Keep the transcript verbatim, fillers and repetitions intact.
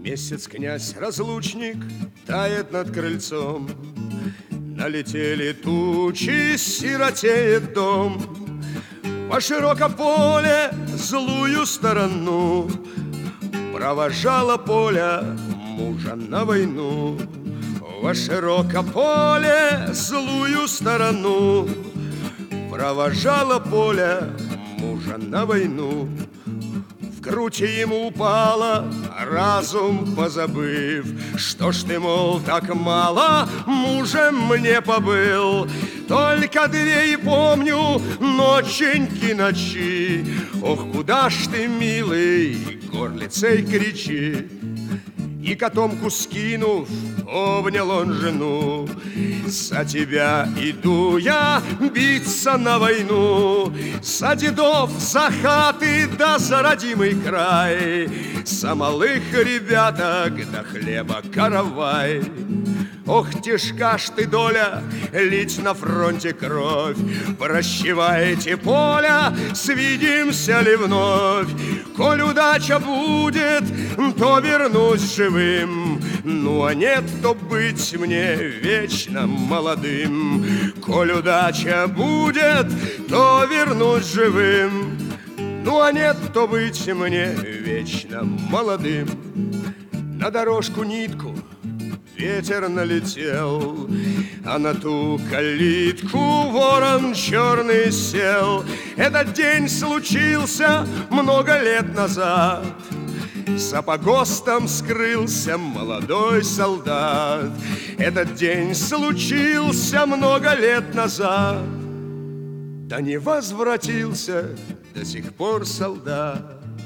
Месяц князь-разлучник тает над крыльцом. Налетели тучи, сиротеет дом. По широком поле злую сторону провожала Поля мужа на войну. Во широком поле злую сторону провожала Поля мужа на войну. В грудь ему упала, разум позабыв. Что ж ты, мол, так мало мужем мне побыл? Только две и помню ноченьки ночи. Ох, куда ж ты, милый, горлицей кричи. И котомку скинув, обнял он жену. За тебя иду я биться на войну. За дедов, за хаты, да за родимый край. За малых ребяток, да хлеба каравай. Ох, тяжка ж ты, доля, лить на фронте кровь. Прощевайте, Поля, свидимся ли вновь? Коль удача будет, то вернусь живым. Ну, а нет, то быть мне вечно молодым. Коль удача будет, то вернусь живым. Ну, а нет, то быть мне вечно молодым. На дорожку нитку ветер налетел, а на ту калитку ворон черный сел. Этот день случился много лет назад. За погостом скрылся молодой солдат. Этот день случился много лет назад. Да не возвратился до сих пор солдат.